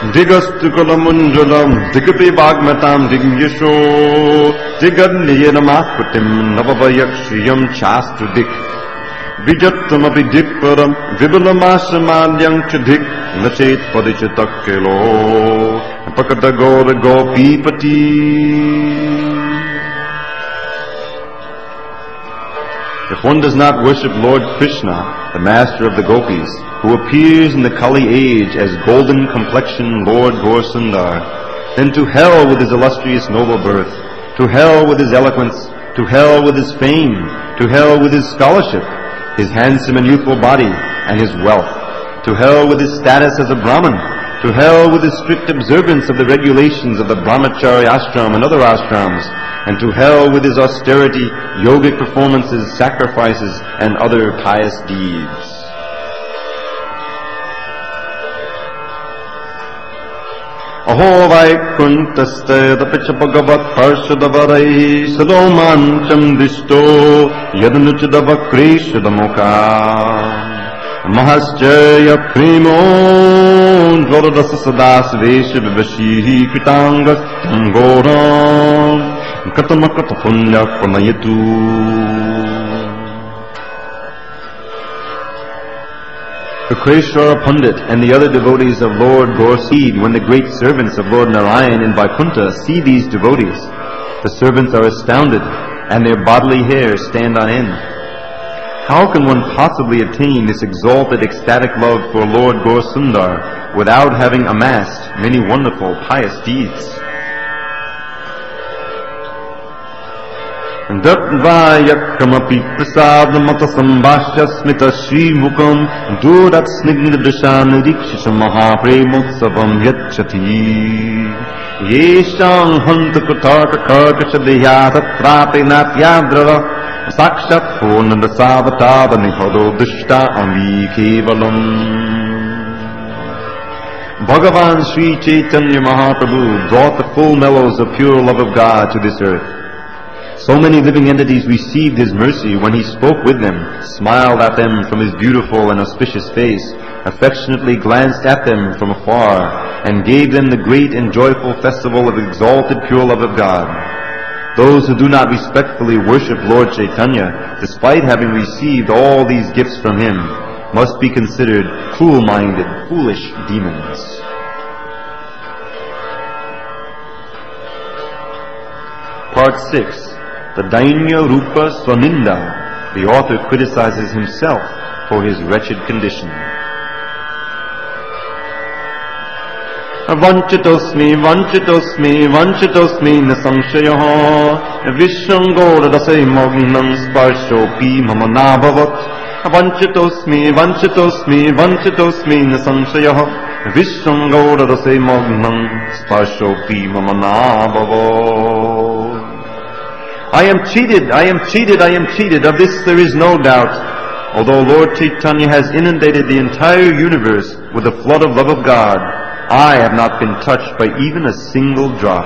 Digastukulam Digapi Bhagmatam Digyasho Digadniyamakutim Navavayakshiyam Chastudik Vijatamapi Dikparam Vibulamasamadyam Chadik Nachet Padichatakelo Pakatagora Gopipati. If one does not worship Lord Krishna, the master of the gopis, who appears in the Kali age as golden-complexioned Lord Gaur-Sundar, then to hell with his illustrious noble birth, to hell with his eloquence, to hell with his fame, to hell with his scholarship, his handsome and youthful body, and his wealth, to hell with his status as a Brahmin, to hell with his strict observance of the regulations of the Brahmachari ashram and other ashrams, and to hell with his austerity, yogic performances, sacrifices, and other pious deeds. Aho Vaikuntastedapicha Bhagavat Parshadavarai Sadomancham Dishto Yadunuchadavakrishdamukha Mahasjaya Primo Dvaradasa Sadas Vesha Vivashihi Kritangas Tangoram Katamakata Punya Pranayatu. The Kreshwara Pandit and the other devotees of Lord Gaur-Seed, when the great servants of Lord Narayan in Vaikuntha see these devotees, the servants are astounded and their bodily hairs stand on end. How can one possibly attain this exalted ecstatic love for Lord Gaur-Sundar without having amassed many wonderful pious deeds? Datvayakamapi prasadamata sambhashya smita shrimukam durat snigdashan rikshisa mahapremotsavam yachati yeshang hantakutarka karkashadhyata pratinatyadrava sakshat phonandasavatava nihodo dushta ambikevalam. Bhagavan Sri Chaitanya Mahaprabhu brought the full mellows of pure love of God to this earth. So many living entities received His mercy when He spoke with them, smiled at them from His beautiful and auspicious face, affectionately glanced at them from afar, and gave them the great and joyful festival of exalted pure love of God. Those who do not respectfully worship Lord Chaitanya, despite having received all these gifts from Him, must be considered cruel-minded, foolish demons. Part 6. The Dainya Rupa Swaninda. The author criticizes himself for his wretched condition. Vanchitosmi, vanchitosmi, vanchitosmi na samshayaha Vishangora dasai magnam sparshopi mama nabhavat Vanchitosmi, vanchitosmi, vanchitosmi na samshayaha Vishangora dasai magnam sparshopi mama nabhavat. I am cheated, I am cheated, I am cheated. Of this there is no doubt. Although Lord Chaitanya has inundated the entire universe with the flood of love of God, I have not been touched by even a single drop.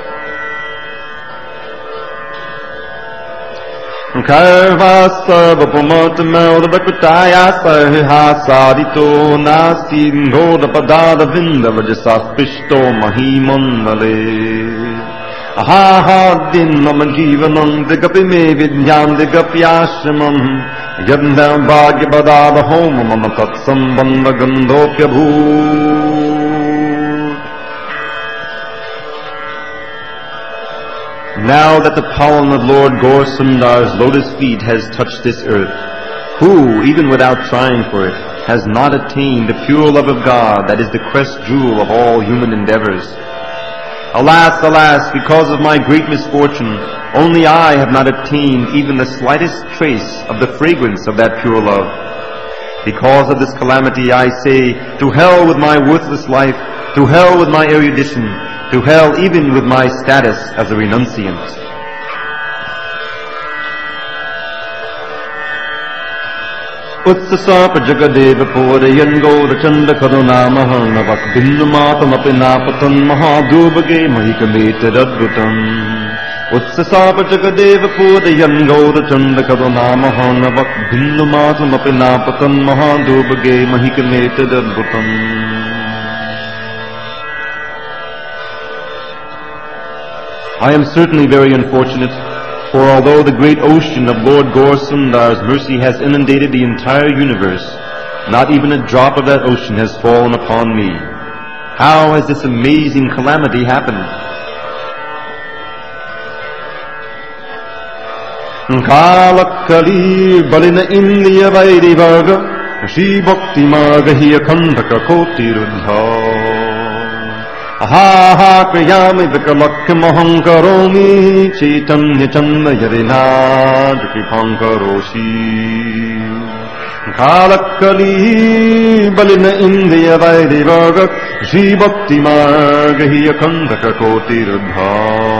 Aha din mama jivanam digapi me vidyam digapyashramam yadna bhagya badava homa mama tatsam bandha gandhopya bhoot. Now that the pollen of Lord Gaur-Sundar's lotus feet has touched this earth, who, even without trying for it, has not attained the pure love of God that is the crest jewel of all human endeavors? Alas, alas, because of my great misfortune, only I have not attained even the slightest trace of the fragrance of that pure love. Because of this calamity, I say, to hell with my worthless life, to hell with my erudition, to hell even with my status as a renunciant. Utsasapa jagadeva podayan goda chanda karunamaham navak bindumata mapinapatan mahadubage mahikameted adbhutam. Utsasapa jagadeva podayan goda chanda karunamaham navak bindumata mapinapatan mahadubage mahikameted adbhutam. I am certainly very unfortunate, for although the great ocean of Lord Gaurasundar's mercy has inundated the entire universe, not even a drop of that ocean has fallen upon me. How has this amazing calamity happened? Kalakali balina India vairi varga Shri Bhakti marga hi akhandaka koti ruddha Ha kriyami vikalakya mahankaromi Chaitanya chanda yarina Kripankaroshi Kalakali balina India vairi varga Shri Bhakti marga hi akhandaka koti ruddha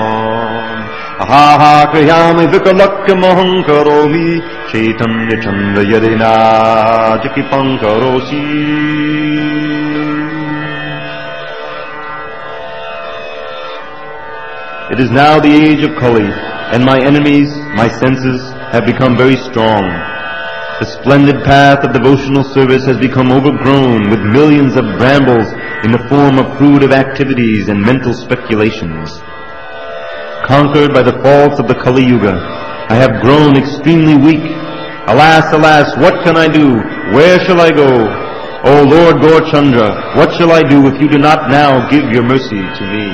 Ha kriyami vikalakya mahankaromi Chaitanya chanda yarina Kripankaroshi. It is now the age of Kali, and my enemies, my senses, have become very strong. The splendid path of devotional service has become overgrown with millions of brambles in the form of fruitive activities and mental speculations. Conquered by the faults of the Kali Yuga, I have grown extremely weak. Alas, alas, what can I do? Where shall I go? O Lord Gaurachandra, what shall I do if you do not now give your mercy to me?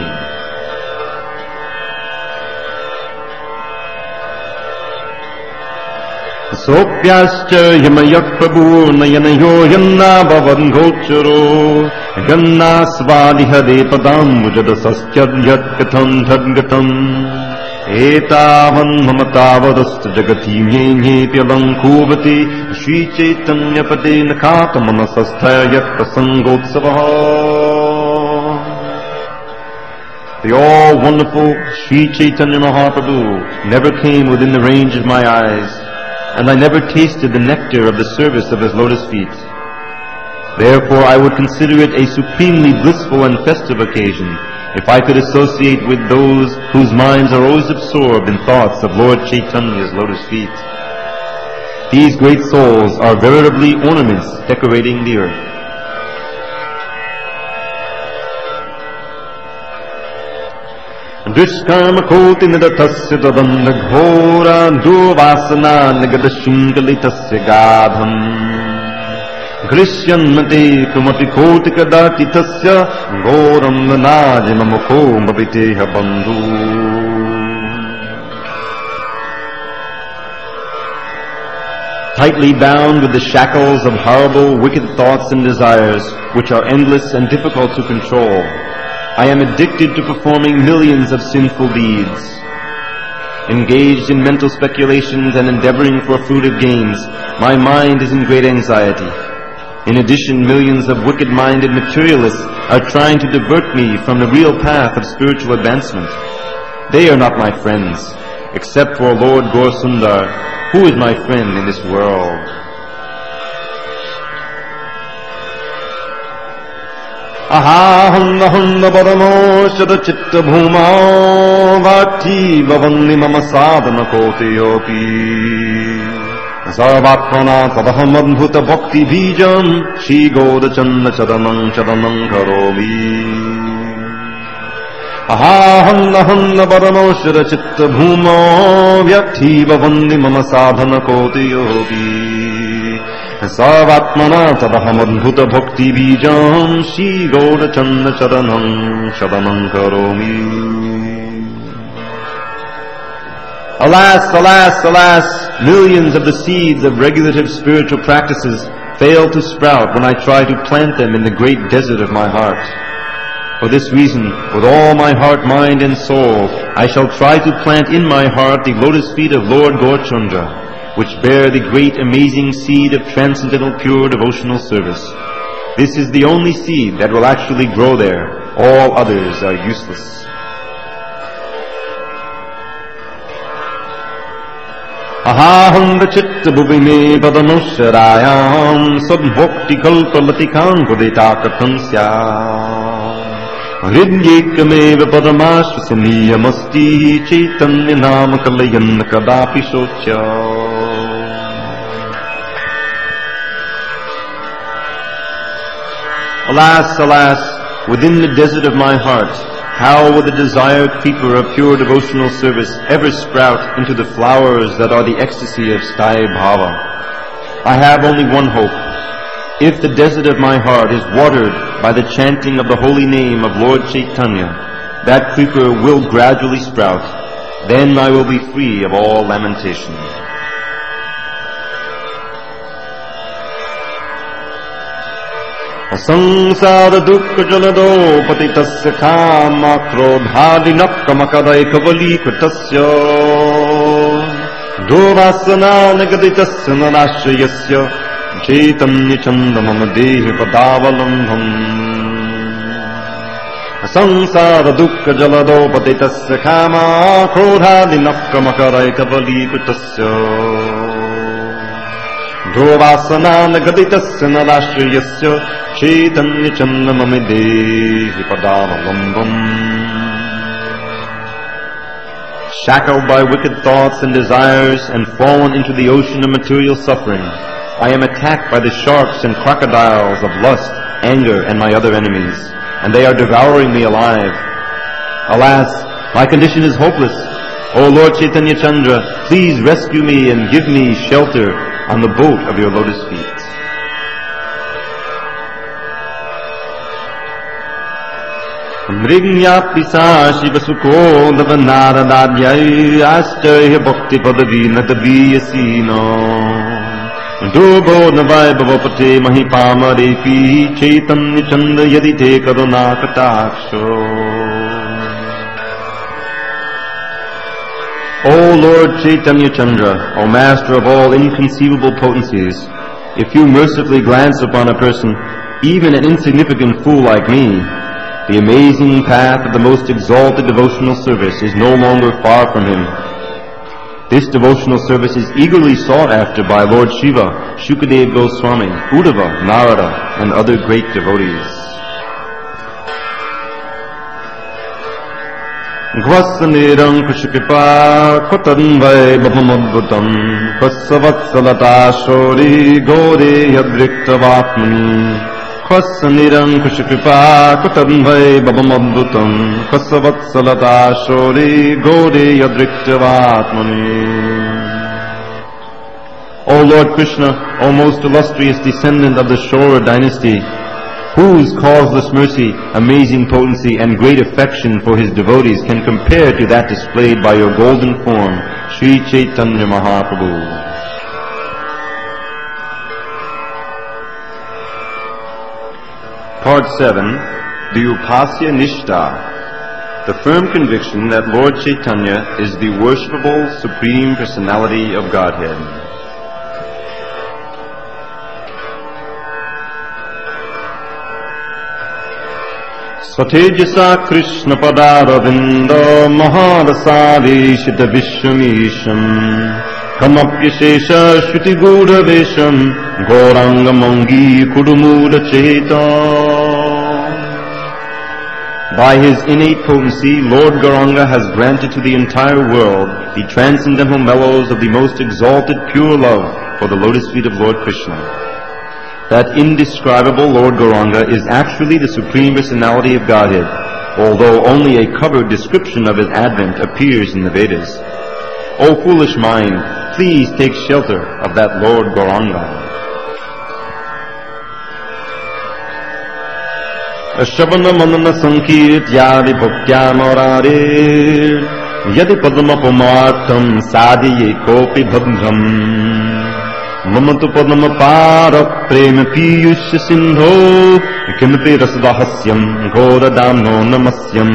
Sopyascha yamayak prabhu nayanayo yanna bhavan gocharo yanna svadihade padam mujada saschyadyat katham dhadgatam etavan mamatavadasta jagati nye pyabankuvati Shri Chaitanya pade nakhata manasasthayat prasangotsavaha. The all-wonderful Shri Chaitanya Mahaprabhu never came within the range of my eyes, and I never tasted the nectar of the service of his lotus feet. Therefore I would consider it a supremely blissful and festive occasion if I could associate with those whose minds are always absorbed in thoughts of Lord Chaitanya's lotus feet. These great souls are veritably ornaments decorating the earth. Dushkarma koti nidatasya tadanda ghora duvasana nigadashinkalitasya gadham Grishyannate kumapi koti kadatitasya ghoram nanajimamukho mabiteha bandhu. Tightly bound with the shackles of horrible, wicked thoughts and desires, which are endless and difficult to control, I am addicted to performing millions of sinful deeds. Engaged in mental speculations and endeavoring for fruitive gains, my mind is in great anxiety. In addition, millions of wicked-minded materialists are trying to divert me from the real path of spiritual advancement. They are not my friends, except for Lord Gaurasundar, who is my friend in this world. Ahahanda paramo shada chitta bhuma vati vavanni mama sadhana koteyopi sarvatmana tadaham adbhuta bhakti bijam Shri Gaurachandra charanam karomi. Ahahanda paramo shada chitta bhuma vati vavanni mama sadhana koteyopi Sarvatmana tadaham adbhuta bhakti bijam Shri Gaurachandra charanam karomi. Alas, alas, alas, millions of the seeds of regulative spiritual practices fail to sprout when I try to plant them in the great desert of my heart. For this reason, with all my heart, mind and soul, I shall try to plant in my heart the lotus feet of Lord Gaurachandra, which bear the great amazing seed of transcendental pure devotional service. This is the only seed that will actually grow there. All others are useless. Ahahanda chitta bhuvine padanusharayam sadbhakti kalpalatikam kudita kathansya hridyekmeva paramashvasaniyamasti chaitanya nama kalayan kadapi socha. Alas, alas, within the desert of my heart, How will the desired creeper of pure devotional service ever sprout into the flowers that are the ecstasy of Sthai Bhava? I have only one hope. If the desert of my heart is watered by the chanting of the holy name of Lord Chaitanya, that creeper will gradually sprout. Then I will be free of all lamentation. Asangsara dukkha jalado patitasya kama krodhadinakkamakadaikavali kritasya dovasana nagaditasya nanashrayasya chaitanya chandamam dehi padavalambham. Asangsara dukkha jalado patitasya kama krodhadinakkamakadaikavali kritasya dovasana nagaditasya nanashrayasya chaitanya chandamam dehi padavalambham. Shackled by wicked thoughts and desires and fallen into the ocean of material suffering, I am attacked by the sharks and crocodiles of lust, anger, and my other enemies, and they are devouring me alive. Alas, my condition is hopeless. O Lord Chaitanya Chandra, please rescue me and give me shelter on the boat of your lotus feet. Mrignyapisa shivasuko davanaradadyai ashtarya bhakti padavinatadiyasino Dubo navai bhavapate mahipamarepi chaitanya chanda yadite karunakataksho. O Lord Chaitanya Chandra, O Master of all inconceivable potencies, if you mercifully glance upon a person, even an insignificant fool like me, the amazing path of the most exalted devotional service is no longer far from him. This devotional service is eagerly sought after by Lord Shiva, Shukadev Goswami, Uddhava, Narada, and other great devotees. Gvasanirang Krishkipa Kutanvai Bhamadvutam Kvasavatssalata Shori Gori Yadriktavatmani Khasaniram Krishkipa Kutanvai Bhamadvutam Khasavatssalata Shori Gori Yadriktavatmani. O Lord Krishna, O most illustrious descendant of the Shora dynasty, whose causeless mercy, amazing potency, and great affection for his devotees can compare to that displayed by your golden form, Sri Chaitanya Mahaprabhu. Part 7, the Upasya Nishta, the firm conviction that Lord Chaitanya is the worshipable Supreme Personality of Godhead. Satejasa Krishna Padaravinda Maharasadeshita Vishwamisham Kamapyashesha Shruti Gudha Vesham Gauranga Mangi Kudumuda Cheta. By his innate potency, Lord Gauranga has granted to the entire world the transcendental mellows of the most exalted pure love for the lotus feet of Lord Krishna. That indescribable Lord Gauranga is actually the Supreme Personality of Godhead, although only a covered description of his advent appears in the Vedas. O foolish mind, please take shelter of that Lord Gauranga. Ashavana manana sankirtyadi bhaktyamararir yadi padamapamartam sadhiye kopi bhadram mamatu padamapara prema piyusha sindho kimapi rasadahasyam ghoradamno namasyam.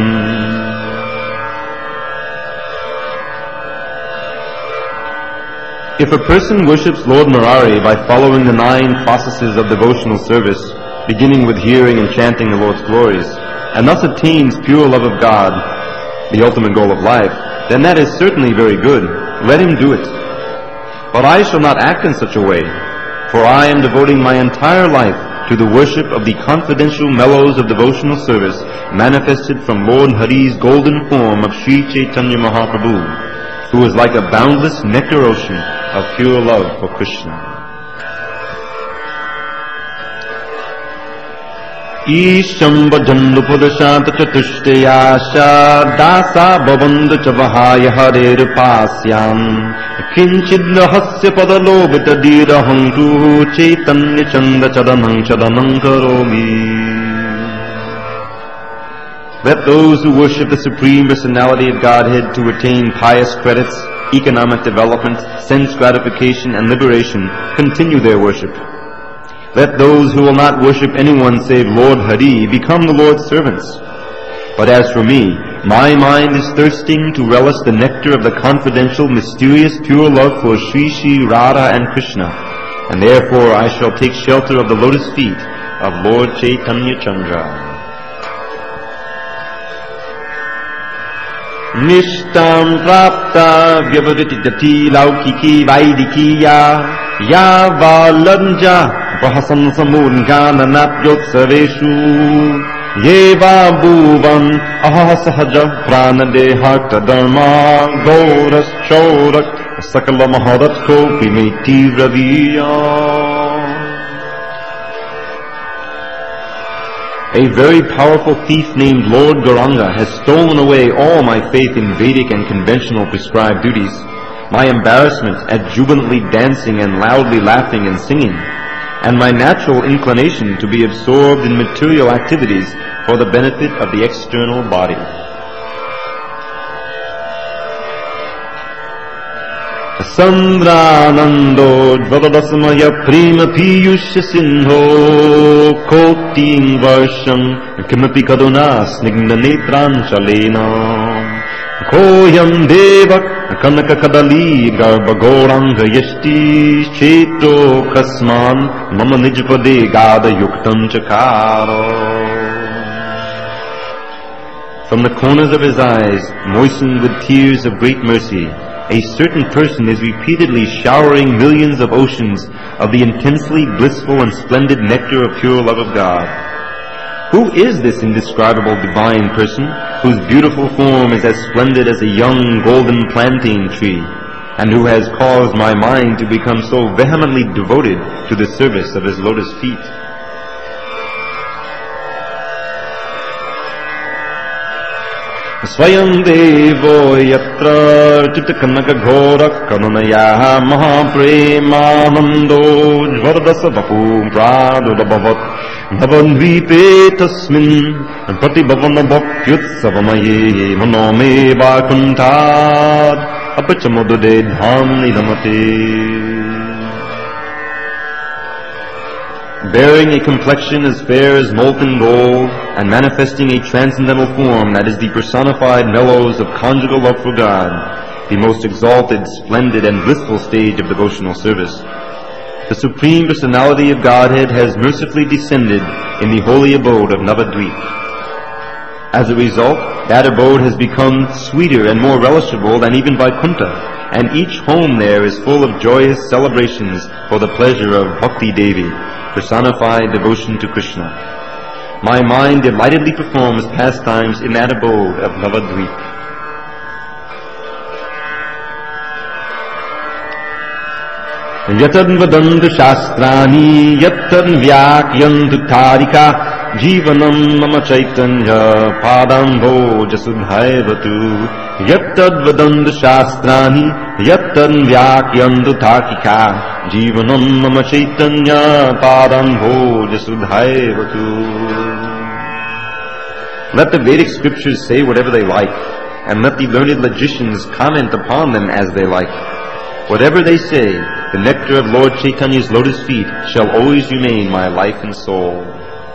If a person worships Lord Murari by following the 9 processes of devotional service, beginning with hearing and chanting the Lord's glories, and thus attains pure love of God, the ultimate goal of life, then that is certainly very good. Let him do it. But I shall not act in such a way, for I am devoting my entire life to the worship of the confidential mellows of devotional service manifested from Lord Hari's golden form of Sri Chaitanya Mahaprabhu, who is like a boundless nectar ocean of pure love for Krishna. Isham bhajandu pudashanta chatushtayasha dasa bhavandu chavahaya harer pasyam kinchidna hasya padalobita dirahantu chaitanya chanda chadanang karomi. Let those who worship the Supreme Personality of Godhead to attain pious credits, economic development, sense gratification, and liberation continue their worship. Let those who will not worship anyone save Lord Hari become the Lord's servants. But as for me, my mind is thirsting to relish the nectar of the confidential, mysterious, pure love for Sri Sri Radha and Krishna, and therefore I shall take shelter of the lotus feet of Lord Chaitanya Chandra. Nishtam prapta vyavaditijati laukiki vaidikiya ya valanja prahasan samurgana natyotsareshu yeva bhuvan ahasahaja pranadeharta dharma gauras chorak sakala maharat kopi meti raviya. A very powerful thief named Lord Gauranga has stolen away all my faith in Vedic and conventional prescribed duties, my embarrassment at jubilantly dancing and loudly laughing and singing, and my natural inclination to be absorbed in material activities for the benefit of the external body. Sandranando Dvadadasamaya Prima Piyusha Sindho Koting Varsham Kimapi Kaduna Snigna Netran Shalena Koyam Devak Kanaka Kadali Garba Goranga Yashti Cheto Kasman Mama Nijpade Gada Yuktam Chakaro. From the corners of his eyes, moistened with tears of great mercy, a certain person is repeatedly showering millions of oceans of the intensely blissful and splendid nectar of pure love of God. Who is this indescribable divine person, whose beautiful form is as splendid as a young golden plantain tree, and who has caused my mind to become so vehemently devoted to the service of his lotus feet? Swayam Devo Yatra Chitakanaka Ghorak Kanunaya Mahapremanando Jvardasa Vapu Pradurabhavat Navandvipe Tasmin Pratibhavana Bhakyutsavamaye Manome Vakuntad Apachamodude Dham Nidamate. Bearing a complexion as fair as molten gold, and manifesting a transcendental form that is the personified mellows of conjugal love for God, the most exalted, splendid, and blissful stage of devotional service, the Supreme Personality of Godhead has mercifully descended in the holy abode of Navadvip. As a result, that abode has become sweeter and more relishable than even Vaikuntha, and each home there is full of joyous celebrations for the pleasure of Bhakti Devi, personified devotion to Krishna. My mind delightedly performs pastimes in that abode of Navadvip. Yatad vadantu shastrani yatad vyakyantu tarika Jivanam mama chaitanya padambo jasudhaivatu Yattad vadantu shastrani yattad vyakyantu takika Jivanam mama chaitanya padambo jasudhaivatu. Let the Vedic scriptures say whatever they like, and let the learned logicians comment upon them as they like. Whatever they say, the nectar of Lord Chaitanya's lotus feet shall always remain my life and soul.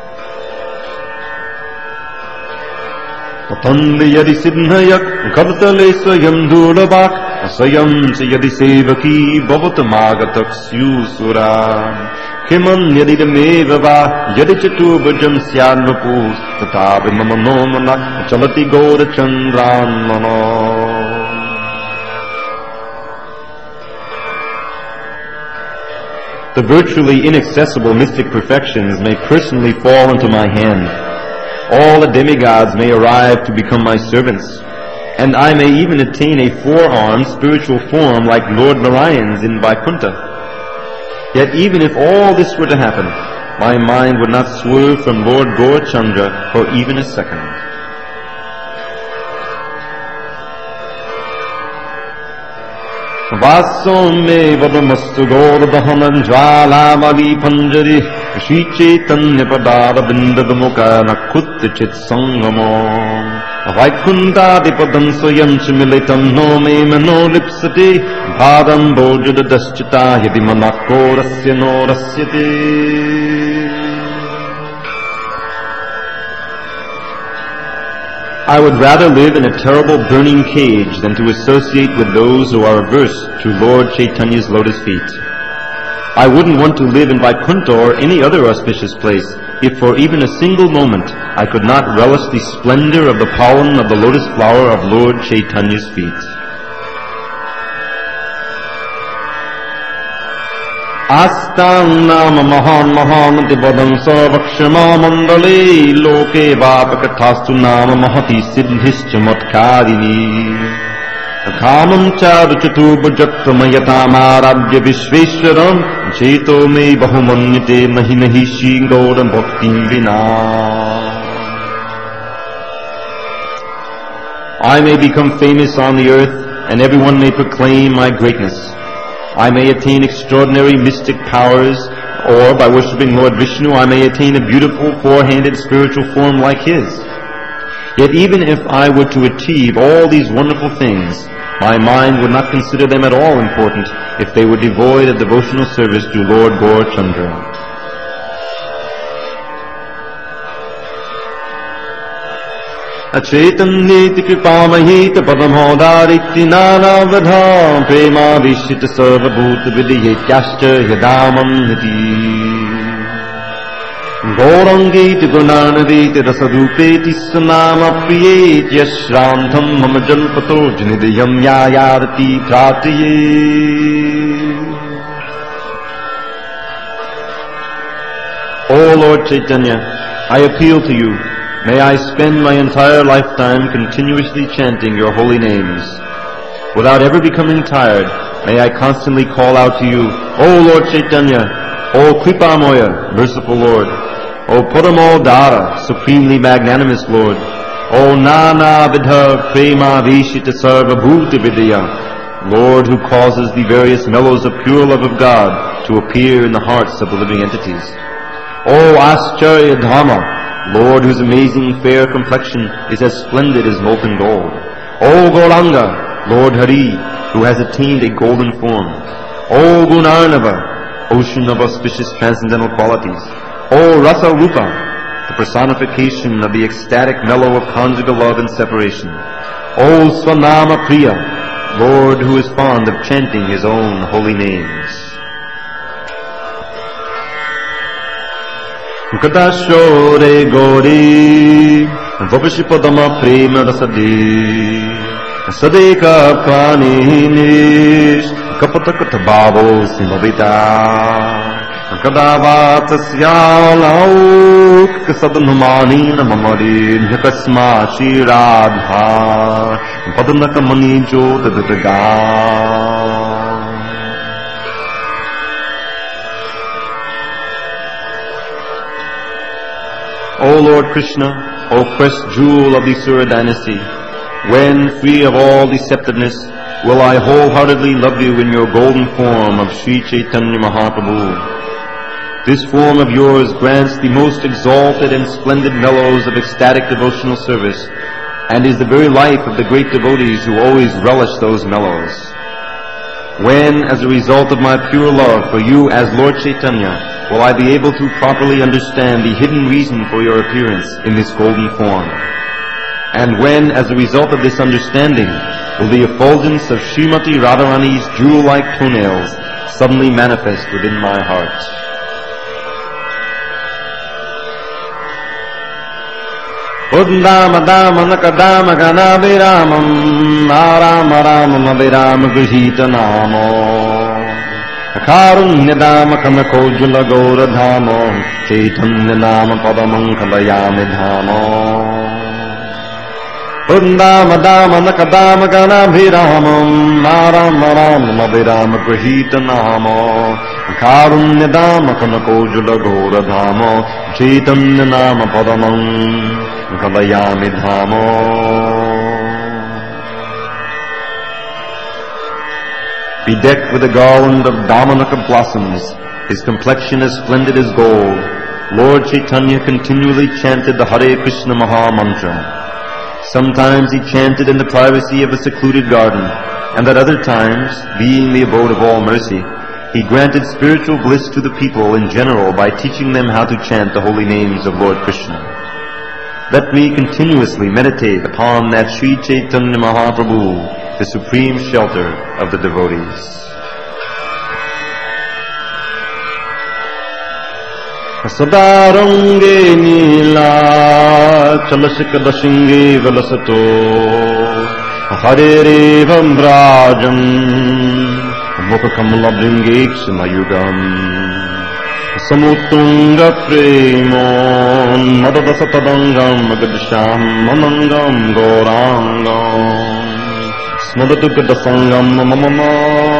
Tatandi yadi siddhayak kartale swayam durabak asayam se yadi sevaki bhavatamagatak syusura kiman yadi dameva va yadi chatubhajam syadvapus tatavi mama nomana chalati gaura chandranmana. The virtually inaccessible mystic perfections may personally fall into my hand. All the demigods may arrive to become my servants, and I may even attain a four-armed spiritual form like Lord Narayan's in Vaikuntha. Yet even if all this were to happen, my mind would not swerve from Lord Gaurachandra for even a second. Vaso me vadamastu gauradahanan jvalamali panjari Shri Chaitanya padara bindadamukha nakutchit sangamo Vaikunthadipadam swayam chimilitam no me mano lipsati Bhadam bojudadaschita yadi manakorasya no rasyate. I would rather live in a terrible burning cage than to associate with those who are averse to Lord Chaitanya's lotus feet. I wouldn't want to live in Vaikuntha or any other auspicious place if for even a single moment I could not relish the splendor of the pollen of the lotus flower of Lord Chaitanya's feet. Astam nama mahan mahanati badam savakshama mandale loke vapakathastu nama mahati siddhischa matkarini Khamam charuchatu bhujatmayatam arabhya vishveshwaram cheto me bahumanyate nahi nahi shingoram bhaktim vina. I may become famous on the earth and everyone may proclaim my greatness. I may attain extraordinary mystic powers, or by worshipping Lord Vishnu, I may attain a beautiful four-handed spiritual form like his. Yet even if I were to achieve all these wonderful things, my mind would not consider them at all important if they were devoid of devotional service to Lord Gaurachandra. Chaitanyeti kripamahita padamodaritti nanavadha prema vishita sarvabhuta vidiyetyascha yadamam niti Gaurangeti gunanadeti rasadupeti sanama priyeti yashrantham mama jalpato janidayam yayarati pratiye. O Lord Chaitanya, I appeal to you. May I spend my entire lifetime continuously chanting your holy names. Without ever becoming tired, may I constantly call out to you, O Lord Chaitanya, O Kripamoya, merciful Lord, O Paramodara, supremely magnanimous Lord, O Nana Vidha Prema Vishita Sarva Bhuta Vidya, Lord who causes the various mellows of pure love of God to appear in the hearts of the living entities. O Ascharya Dhamma, Lord whose amazing fair complexion is as splendid as molten gold. O Gauranga, Lord Hari, who has attained a golden form. O Gunarnava, ocean of auspicious transcendental qualities. O Rasa Rupa, the personification of the ecstatic mellow of conjugal love and separation. O Swanama Priya, Lord who is fond of chanting his own holy names. Kadashore Gori Vabhishipadama Prema Rasadi Sadeka Prani Nish Kapatakata Babo Simavita Kadavatasya Lauk Kasadanumani Namamari Yakasma Shiradha Padanaka Jotadaga. O Lord Krishna, O first jewel of the Sura dynasty, when, free of all deceptiveness, will I wholeheartedly love you in your golden form of Sri Chaitanya Mahaprabhu. This form of yours grants the most exalted and splendid mellows of ecstatic devotional service, and is the very life of the great devotees who always relish those mellows. When, as a result of my pure love for you as Lord Chaitanya, will I be able to properly understand the hidden reason for your appearance in this golden form? And when, as a result of this understanding, will the effulgence of Srimati Radharani's jewel-like toenails suddenly manifest within my heart? Uddama dama nakadama gana viramam arama ramam avirama grihita namo Karunyadama kanakojula gaura dhamo Chaitanya nama padamam kalayami dhamo Undam Ganabhiramam Naram Abhiram Grahita Namo Karunyadama Kanakojula Goradhamo Chaitanya Nama Padamam Kalayami Dhamo. Bedecked with a garland of Damanaka blossoms, his complexion as splendid as gold, Lord Chaitanya continually chanted the Hare Krishna Maha Mantra. Sometimes he chanted in the privacy of a secluded garden, and at other times, being the abode of all mercy, he granted spiritual bliss to the people in general by teaching them how to chant the holy names of Lord Krishna. Let me continuously meditate upon that Sri Chaitanya Mahaprabhu, the supreme shelter of the devotees. Sadarange nila chalashikadashinge valasato Hare revam brajam mukhakamulabdingekshmayugam Samutunga premon madadasatadangam magadisham manangam gorangam smadatukadasangam mamama.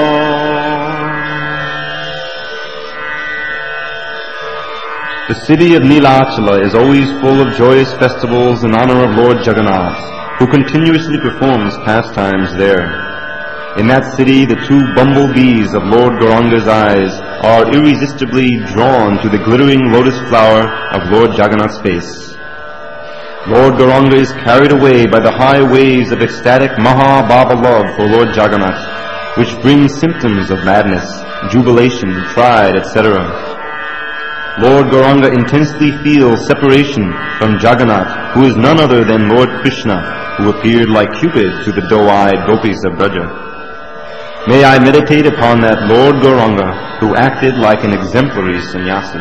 The city of Nilachala is always full of joyous festivals in honor of Lord Jagannath, who continuously performs pastimes there. In that city, the two bumblebees of Lord Gauranga's eyes are irresistibly drawn to the glittering lotus flower of Lord Jagannath's face. Lord Gauranga is carried away by the high waves of ecstatic Maha-Bhava love for Lord Jagannath, which brings symptoms of madness, jubilation, pride, etc. Lord Gauranga intensely feels separation from Jagannath, who is none other than Lord Krishna, who appeared like Cupid to the doe-eyed gopis of Braja. May I meditate upon that Lord Gauranga, who acted like an exemplary sannyasi.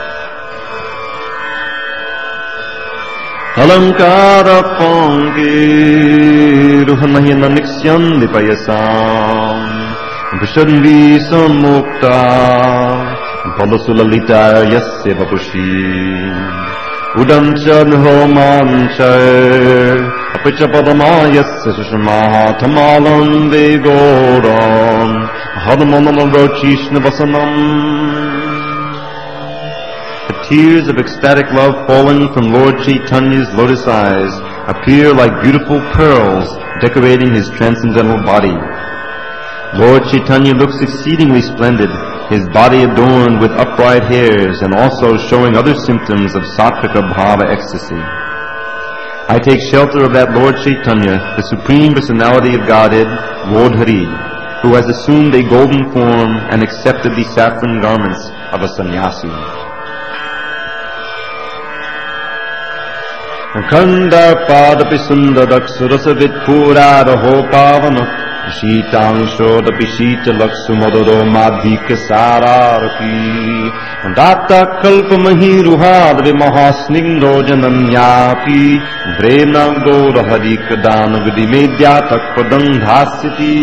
Alankara pange ruhanahina niksyan dipayasam vishanvi samukta Palasulita yasya vapushi Udanchan homanchar Apichapadama yasya sushamaha Tamalam vegoram Hadamanam rochishna vasanam. The tears of ecstatic love falling from Lord Chaitanya's lotus eyes appear like beautiful pearls decorating his transcendental body. Lord Chaitanya looks exceedingly splendid, his body adorned with upright hairs and also showing other symptoms of Sattvika Bhava ecstasy. I take shelter of that Lord Chaitanya, the Supreme Personality of Godhead, Lord Hari, who has assumed a golden form and accepted the saffron garments of a sannyasi. Khanda padapi sundadak surasavit puradaho pavana Shitangsho dapi shita laksumodoro madhika sararaki Data kalpamahi ruhad vimahasningdo jananyapi Vrena gora harikadana vidimedya takpadang dhasyati.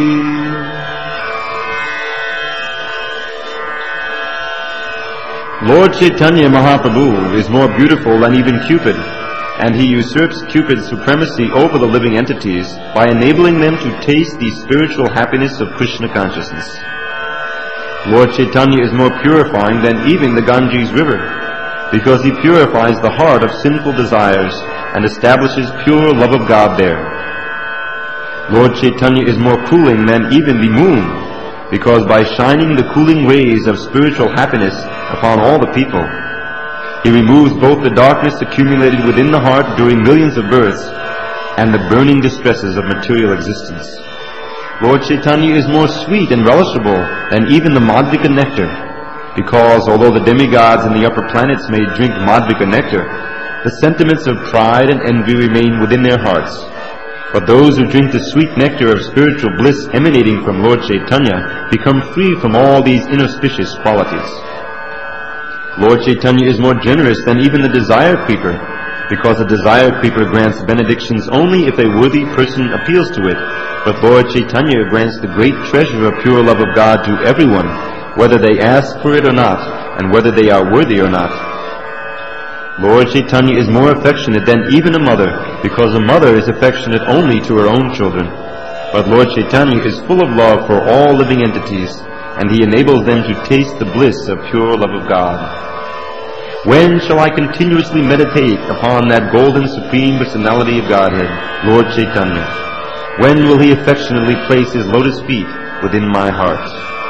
Lord Chaitanya Mahaprabhu is more beautiful than even Cupid, and he usurps Cupid's supremacy over the living entities by enabling them to taste the spiritual happiness of Krishna consciousness. Lord Chaitanya is more purifying than even the Ganges river, because he purifies the heart of sinful desires and establishes pure love of God there. Lord Chaitanya is more cooling than even the moon, because by shining the cooling rays of spiritual happiness upon all the people, he removes both the darkness accumulated within the heart during millions of births and the burning distresses of material existence. Lord Chaitanya is more sweet and relishable than even the Madhvika nectar, because although the demigods in the upper planets may drink Madhvika nectar, the sentiments of pride and envy remain within their hearts. But those who drink the sweet nectar of spiritual bliss emanating from Lord Chaitanya become free from all these inauspicious qualities. Lord Chaitanya is more generous than even the desire creeper, because the desire creeper grants benedictions only if a worthy person appeals to it, but Lord Chaitanya grants the great treasure of pure love of God to everyone, whether they ask for it or not, and whether they are worthy or not. Lord Chaitanya is more affectionate than even a mother, because a mother is affectionate only to her own children. But Lord Chaitanya is full of love for all living entities, and he enables them to taste the bliss of pure love of God. When shall I continuously meditate upon that golden Supreme Personality of Godhead, Lord Chaitanya? When will he affectionately place his lotus feet within my heart?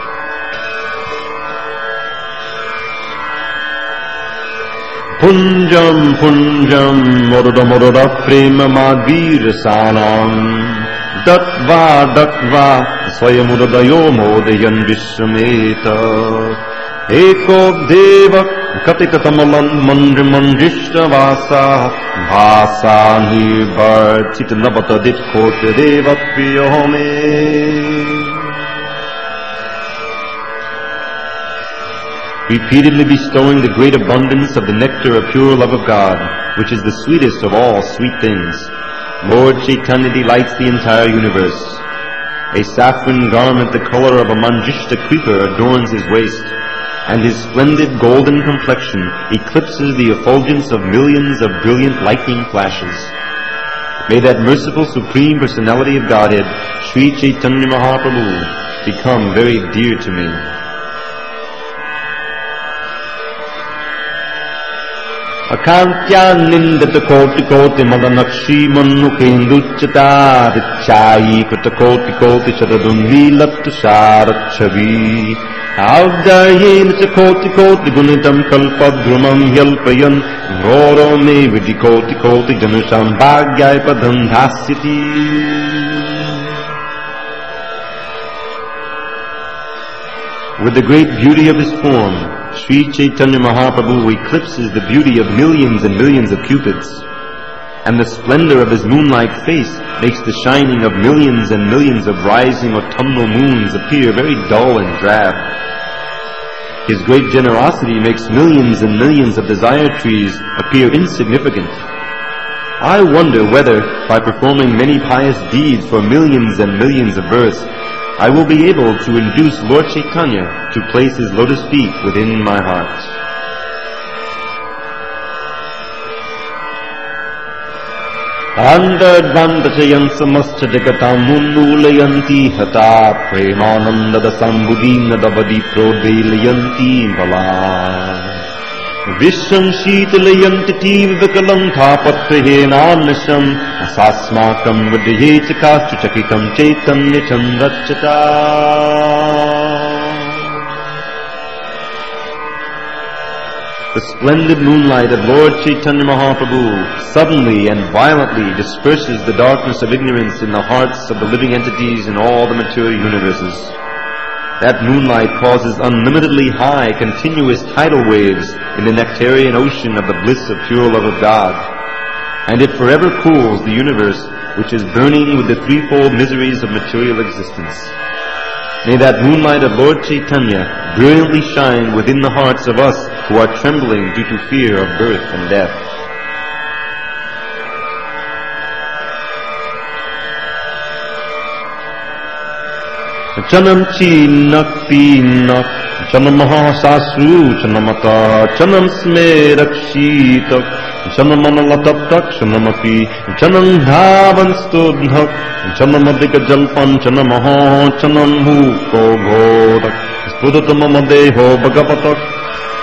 Punjam punjam murda murda prema madvir sanam Datva swayamudadayo modayan vishrameta Eko deva katitatamal mandrishtha vasa Bhasa nirbar chitanabata ditkota deva priyome. Repeatedly bestowing the great abundance of the nectar of pure love of God, which is the sweetest of all sweet things, Lord Chaitanya delights the entire universe. A saffron garment the color of a manjishta creeper adorns his waist, and his splendid golden complexion eclipses the effulgence of millions of brilliant lightning flashes. May that merciful Supreme Personality of Godhead, Sri Chaitanya Mahaprabhu, become very dear to me. Akantya nindata koti koti madanakshi mannukenduchata Richayi krita koti koti chadadunvi lattusharat chavi Avdayena cha koti koti gunitam kalpadhrumam yalpayan Goro me vidi koti koti janusam bhagyay padam dhasyati. With the great beauty of his form, Sri Chaitanya Mahaprabhu eclipses the beauty of millions and millions of cupids, and the splendor of his moon-like face makes the shining of millions and millions of rising autumnal moons appear very dull and drab. His great generosity makes millions and millions of desire trees appear insignificant. I wonder whether, by performing many pious deeds for millions and millions of births, I will be able to induce Lord Chaitanya to place his lotus feet within my heart. Andadvantachayan samastha jagatam munnulayanti hata premanandada sambudina davadi prodelayanti vala Visham shitalayanti tiva vikalam thapatrahenanasham asasmakam vidhyechakastu chakitam chaitanya chandrachata. The splendid moonlight of Lord Chaitanya Mahaprabhu suddenly and violently disperses the darkness of ignorance in the hearts of the living entities in all the material universes. That moonlight causes unlimitedly high, continuous tidal waves in the nectarian ocean of the bliss of pure love of God, and it forever cools the universe which is burning with the threefold miseries of material existence. May that moonlight of Lord Chaitanya brilliantly shine within the hearts of us who are trembling due to fear of birth and death. Chanam chinak pinak, chanam mahasasru, chanamata, chanam smerakshita, chanam manalataptak, chanamapi, chanam dhavan studhak, chanam adhika jalpan, chanam maha, chanam huko ghodak, spudatamama deho bhagapatak.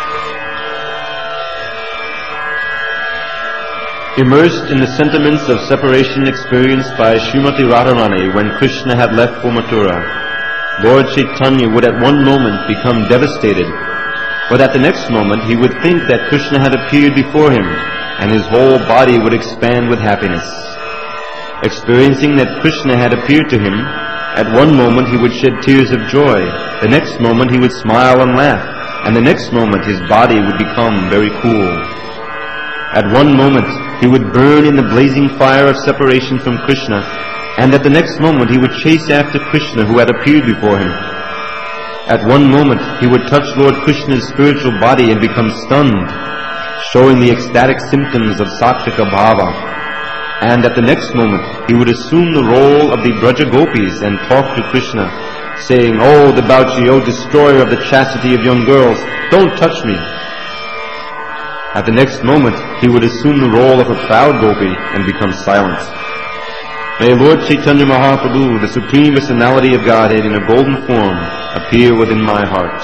Immersed in the sentiments of separation experienced by Srimati Radharani when Krishna had left for Mathura, Lord Chaitanya would at one moment become devastated, but at the next moment he would think that Krishna had appeared before him, and his whole body would expand with happiness. Experiencing that Krishna had appeared to him, at one moment he would shed tears of joy, the next moment he would smile and laugh, and the next moment his body would become very cool. At one moment he would burn in the blazing fire of separation from Krishna, and at the next moment he would chase after Krishna who had appeared before him. At one moment he would touch Lord Krishna's spiritual body and become stunned, showing the ecstatic symptoms of Satvika Bhava. And at the next moment he would assume the role of the Braja Gopis and talk to Krishna, saying, "Oh Debauchi, oh destroyer of the chastity of young girls, don't touch me." At the next moment, he would assume the role of a proud gopi and become silent. May Lord Chaitanya Mahaprabhu, the Supreme Personality of Godhead in a golden form, appear within my heart.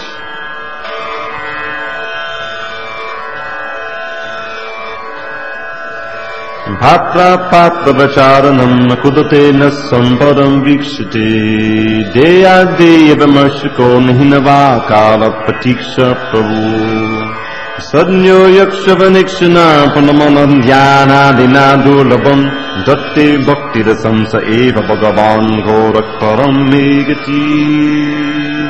Bhatra patra vacharanam kudate na sampadam vikshate deya deya vimarshiko nihinava kala patiksha prabhu sadnyo yakshavanekshana panamanam dhyana dinadulabam jatte bhakti rasamsa eva bhagavan gorakparam megati.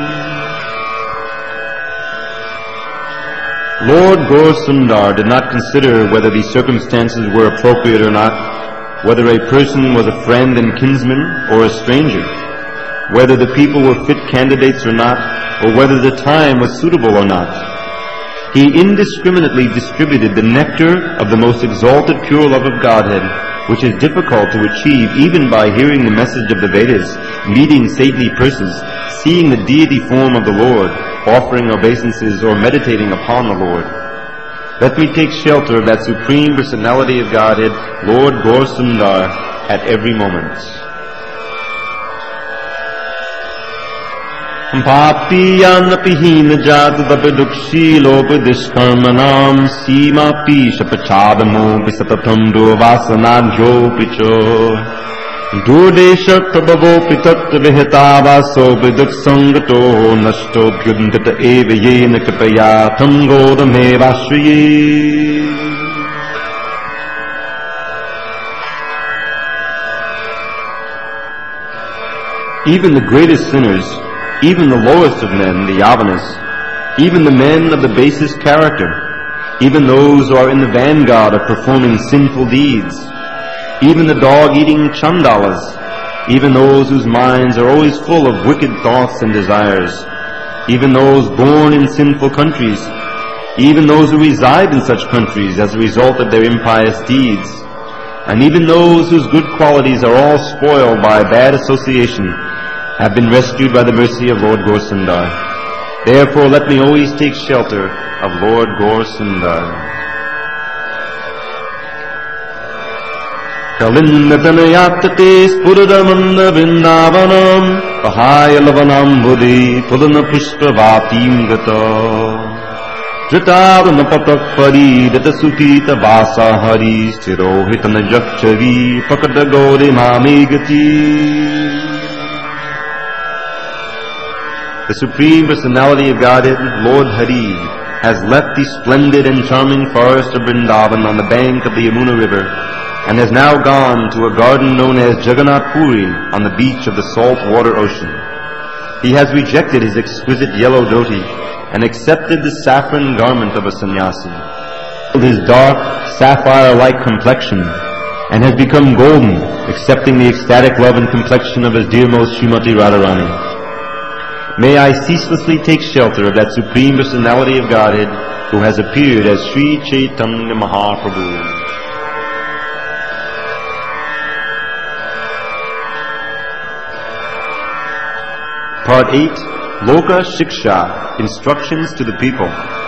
Lord Gaur Sundar did not consider whether these circumstances were appropriate or not, whether a person was a friend and kinsman or a stranger, whether the people were fit candidates or not, or whether the time was suitable or not. He indiscriminately distributed the nectar of the most exalted pure love of Godhead, which is difficult to achieve even by hearing the message of the Vedas, meeting saintly persons, seeing the deity form of the Lord, offering obeisances or meditating upon the Lord. Let me take shelter of that Supreme Personality of Godhead, Lord Gaur Sundar, at every moment. Papiyanapi hina jata tapidukshilopi dishkarmanam simapi shapachadamopi satatam durvasanadhyopi cho Durdesha prabhavopi tattva vihitavasopi duksangato nashto bhyundita eva yena kripayatam godamevashriye. Even the greatest sinners, even the lowest of men, the Yavanas, even the men of the basest character, even those who are in the vanguard of performing sinful deeds, even the dog-eating chandalas, even those whose minds are always full of wicked thoughts and desires, even those born in sinful countries, even those who reside in such countries as a result of their impious deeds, and even those whose good qualities are all spoiled by bad association, have been rescued by the mercy of Lord Gaur Sundar. Therefore let me always take shelter of Lord Gaur Sundar. Kalindatanayattate spuradamanda vrindavanam pahaya lavanam buddhi pudana pushpavatim gata Jritavana patakpari datasupita vasa hari stirohitana jakchari pakata gauri mamegati. The Supreme Personality of Godhead, Lord Hari, has left the splendid and charming forest of Vrindavan on the bank of the Yamuna River and has now gone to a garden known as Jagannath Puri on the beach of the salt water ocean. He has rejected his exquisite yellow dhoti and accepted the saffron garment of a sannyasi, his dark sapphire-like complexion, and has become golden, accepting the ecstatic love and complexion of his dearmost Srimati Radharani. May I ceaselessly take shelter of that Supreme Personality of Godhead who has appeared as Sri Chaitanya Mahaprabhu. Part 8, Loka Shiksha, Instructions to the People.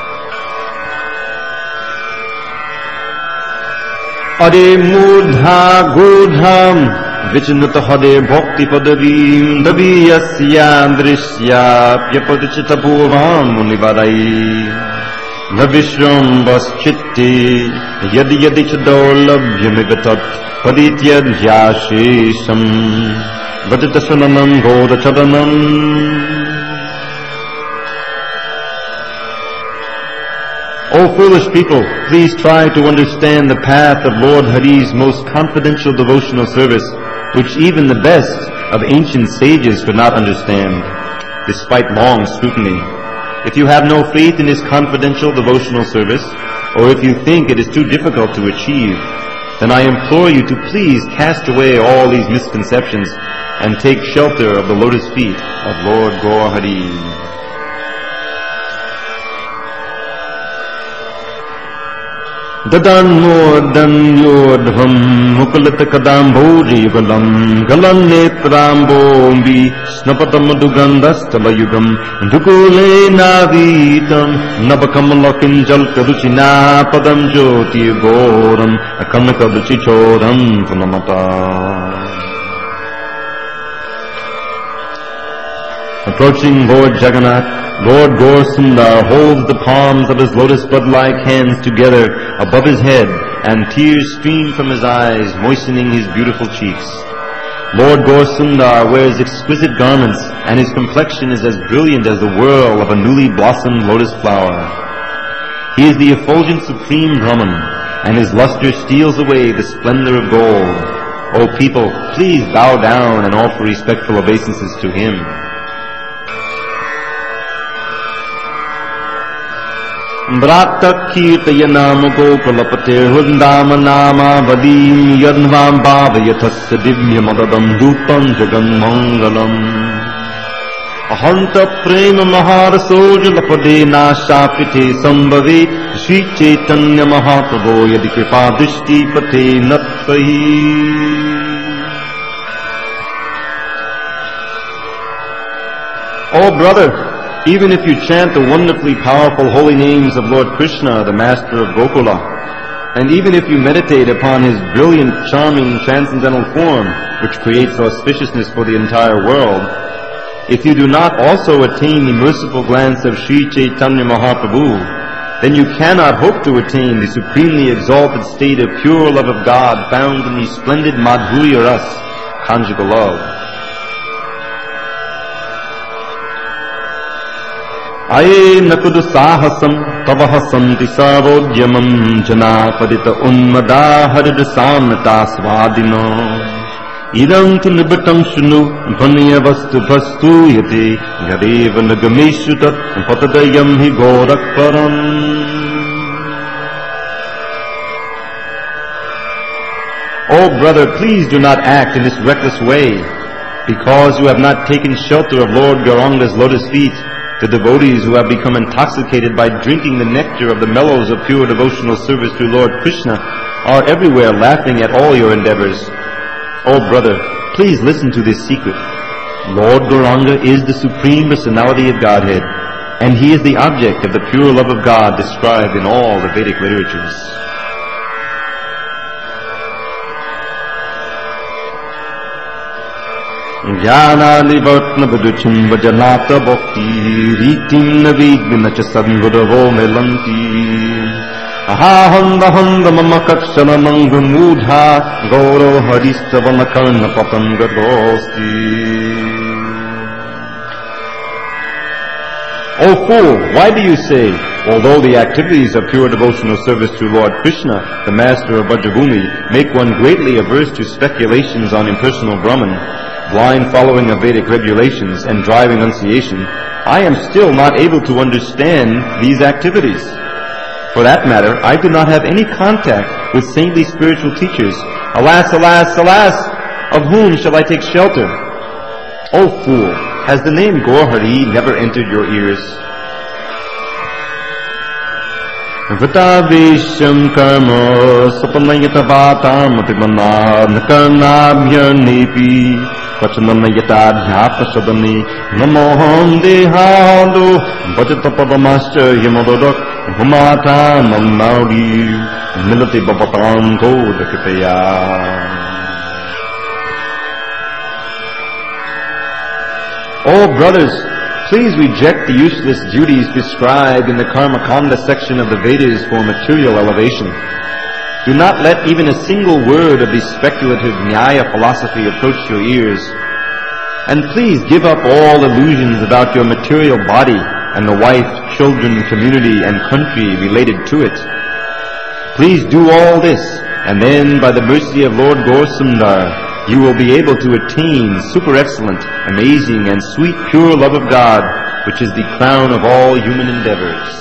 Ade Mudha Gudham Vichinata Hade Bhakti Padavim Daviyasya Drishya Pyapadachita Bhuvam Munivadai Navishram Vaschitti Yadi Yadi Chadolabhyamigatat Paditya Dhyashesham Vajitasananam Godachadanam. O foolish people, please try to understand the path of Lord Hari's most confidential devotional service, which even the best of ancient sages could not understand, despite long scrutiny. If you have no faith in his confidential devotional service, or if you think it is too difficult to achieve, then I implore you to please cast away all these misconceptions and take shelter of the lotus feet of Lord Gaur Hari. Dadanmodanyodhvam Mukulitakadambojiyugalam Galanetrambombhi Snapadamadugandastalayugam Dukule navitam Nabakamalakimjalkaruchina Padam Jyoti Goram Akamakaruchichoram Pranamata. Approaching Lord Jagannath, Lord Gaurasundar holds the palms of his lotus bud-like hands together above his head, and tears stream from his eyes, moistening his beautiful cheeks. Lord Gaurasundar wears exquisite garments, and his complexion is as brilliant as the whirl of a newly blossomed lotus flower. He is the effulgent supreme Brahman, and his luster steals away the splendor of gold. O people, please bow down and offer respectful obeisances to him. Bhratakirtayanam Gopalapate Hundama Nama Vadim Yadvam Bhavayathasya Divyamadadam Dupam Jagan Mangalam Ahanta Prema Maharasojalapade Nashapite Sambhave Shri Chaitanya Mahaprabho Yadi Kripa Drishti Pate Natpahi. Oh brother, even if you chant the wonderfully powerful holy names of Lord Krishna, the master of Gokula, and even if you meditate upon his brilliant, charming, transcendental form, which creates auspiciousness for the entire world, if you do not also attain the merciful glance of Sri Chaitanya Mahaprabhu, then you cannot hope to attain the supremely exalted state of pure love of God found in the splendid Madhurya Ras, conjugal love. Aye nakudu sahasam tavahasanti sarodyamam janapadita unmada harida samnata svadino idam tu nibatam shunu bhanya vastu vastu yate yadeva nagameshu tat patadayam hi gorakparam. Oh brother, please do not act in this reckless way, because you have not taken shelter of Lord Gauranga's lotus feet. The devotees who have become intoxicated by drinking the nectar of the mellows of pure devotional service to Lord Krishna are everywhere laughing at all your endeavors. Oh brother, please listen to this secret. Lord Gauranga is the Supreme Personality of Godhead, and He is the object of the pure love of God described in all the Vedic literatures. Jnana-livartna viduchim vajanata bhakti ritim navidvina cha sadguravo melanti ahahanda mama kakshana mangamudha gauro haristavana karna patangadosti. O fool, why do you say, although the activities of pure devotional service to Lord Krishna, the master of Brajabhumi, make one greatly averse to speculations on impersonal Brahman, blind following of Vedic regulations, and dry renunciation, I am still not able to understand these activities. For that matter, I do not have any contact with saintly spiritual teachers. Alas, alas, alas! Of whom shall I take shelter? O fool, has the name Gaur-Hari never entered your ears? Vitavisham karma sapanayata vatam atimana nakarnabhyanepi kachananayata dhyapa-sadani namoham dehado bhajatapadamaschya yamadodak bhumata namnaudi milati babatam kodakitaya. Oh brothers, please reject the useless duties prescribed in the Karma-kanda section of the Vedas for material elevation. Do not let even a single word of the speculative Nyaya philosophy approach your ears. And please give up all illusions about your material body and the wife, children, community, and country related to it. Please do all this, and then by the mercy of Lord Gaurasundar, you will be able to attain super excellent, amazing, and sweet pure love of God, which is the crown of all human endeavors.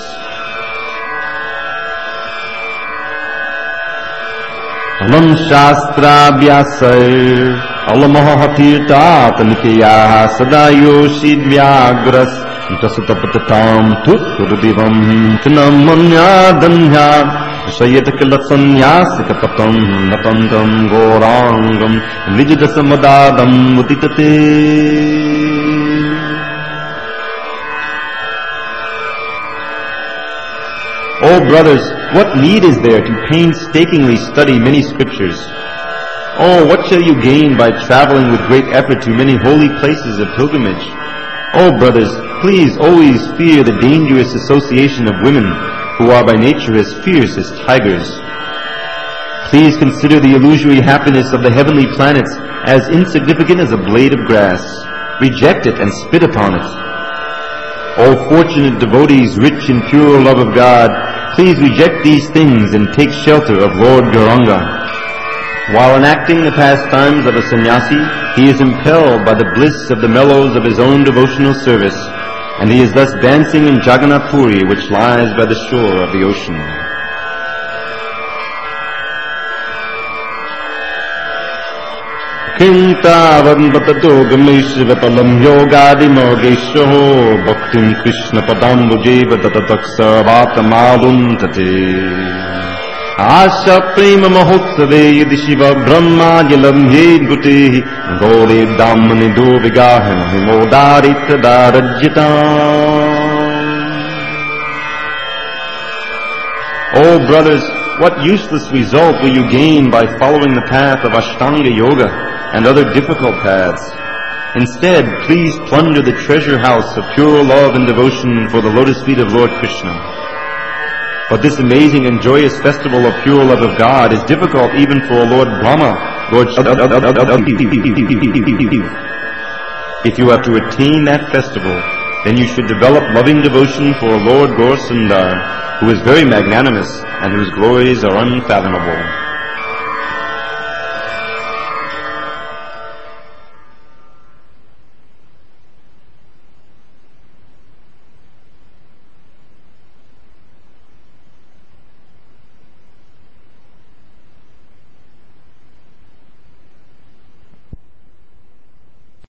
Alam Shastra Vyasai Alamahatirtat Nikaya Sadayoshid Vyagras Jasutapatatam Tutkurudivam Tinamanya Danya Shayataka sanyasika tatam natantam gorangam vijadasamadadam uditate. O brothers, what need is there to painstakingly study many scriptures? Oh, what shall you gain by traveling with great effort to many holy places of pilgrimage? Oh, brothers, please always fear the dangerous association of women who are by nature as fierce as tigers. Please consider the illusory happiness of the heavenly planets as insignificant as a blade of grass. Reject it and spit upon it. O fortunate devotees rich in pure love of God, please reject these things and take shelter of Lord Gauranga. While enacting the pastimes of a sannyasi, he is impelled by the bliss of the mellows of his own devotional service, and he is thus dancing in Jagannath Puri, which lies by the shore of the ocean. Kintavan batato gameshvatalam yogadimogesho bhaktim Krishna padambujeva tatataksa vatamaluntate. Asha prema mahotsave yadi shiva brahma jalamhe gutehi gole damani do vigaham himodarit darajyatam. Oh brothers, what useless result will you gain by following the path of Ashtanga Yoga and other difficult paths? Instead, please plunder the treasure house of pure love and devotion for the lotus feet of Lord Krishna. But this amazing and joyous festival of pure love of God is difficult even for Lord Brahma, Lord If you have to attain that festival, then you should develop loving devotion for Lord Gaur Sundar, who is very magnanimous and whose glories are unfathomable.